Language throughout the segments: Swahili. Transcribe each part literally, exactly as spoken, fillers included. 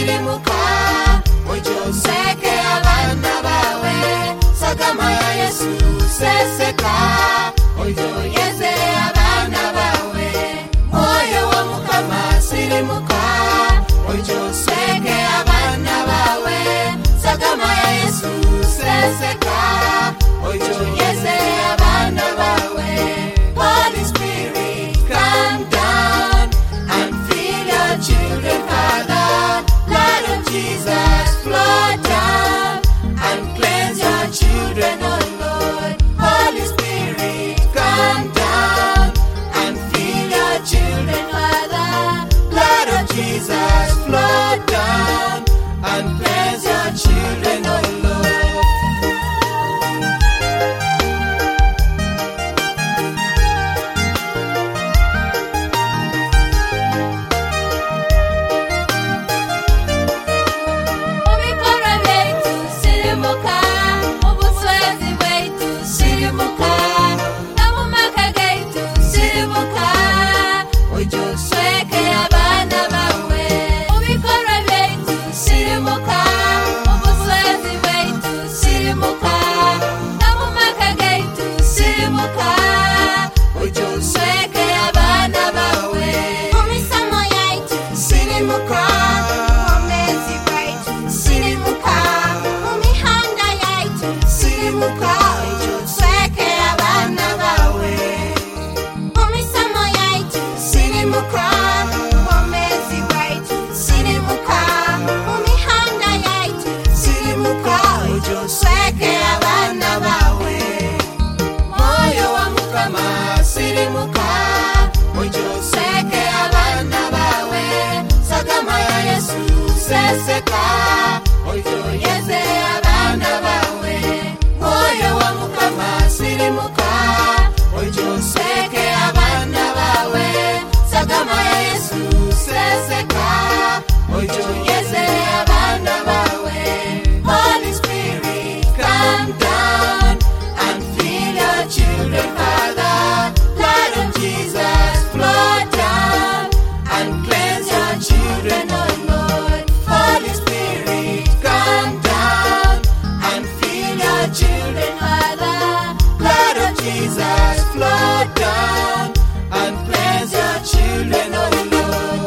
sirimuka ujoseke abana bawe sagama ya Yesu seseka ujoyeze abana bawe moyo wa mukama sirimuka ujoseke abana bawe sagama ya Yesu seseka ujoyeze abana bawe. Holy Spirit, come down and fill your children, Father. Blood of Jesus, flow down and cleanse your children, oh Lord. Holy Spirit, come down and fill your children, Father. Blood of Jesus, flow down and cleanse your children, oh Lord. Seseka ujoyeze abana bawe moyo wa mukama sirimuka ujoseke abana bawe sagama ya Yesu seseka ujoyeze abana bawe. Holy Spirit, come down and fill your children, Father. Blood of Jesus, flow down and cleanse your children, oh Lord. Holy Spirit, come down and fill your children, Father. Blood of Jesus, flow down and cleanse your children, oh Lord.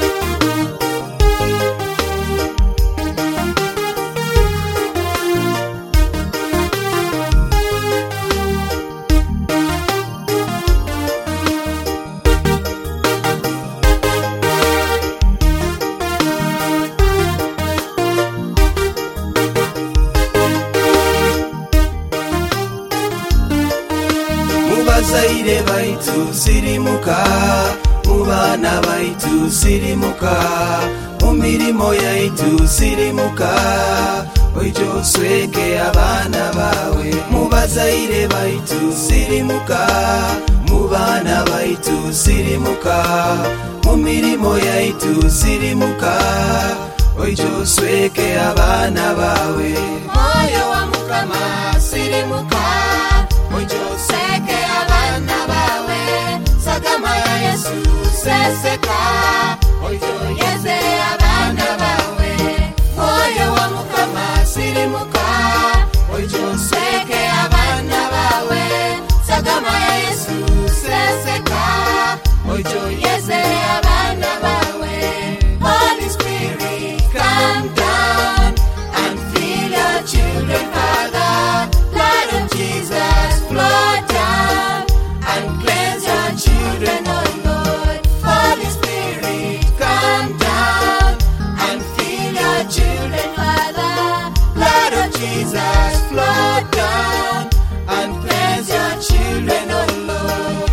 Mubazaire baitu sirimuka mubana baitu sirimuka mumirimo yaitu sirimuka ujosweke abana bawe. Mubazaire baitu sirimuka mubana baitu sirimuka mumirimo yaitu sirimuka ujosweke abana bawe. Moyo wa mukama sirimuka ujoseke abana bawe sagama ya Yesu seseka ujoyeze abana bawe. Moyo wa mukama sirimuka ujoseke abana bawe sagama ya Yesu seseka ujoyeze abana bawe. Holy Spirit, come down and fill your children, Father. Blood of Jesus, flow down and cleanse your children, oh Lord. Holy Spirit, come down and fill your children, Father. Blood of Jesus, flow down and cleanse your children, oh Lord.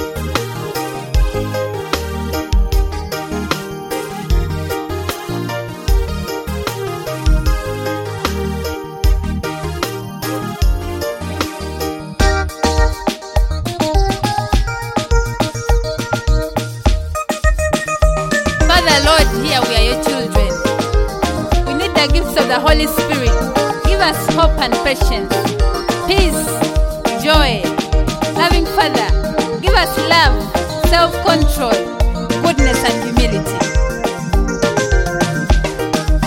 Lord, here we are your children. We need the gifts of the Holy Spirit. Give us hope and patience, peace, joy, loving Father. Give us love, self-control, goodness and humility.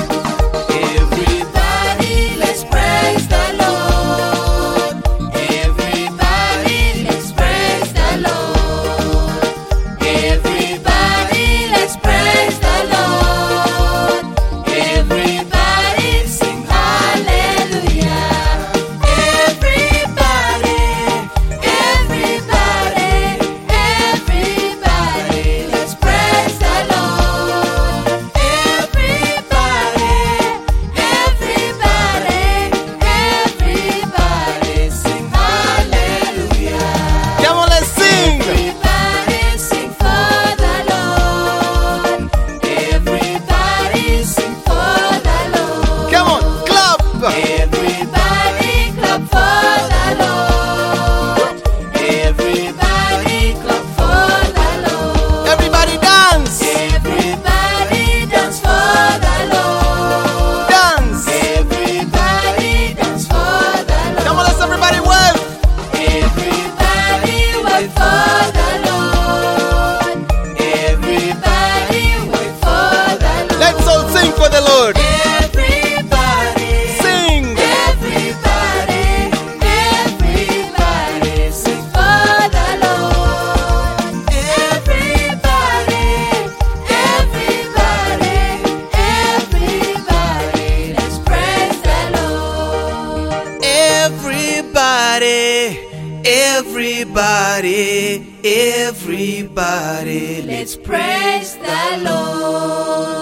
Everybody, everybody, Let's praise the Lord.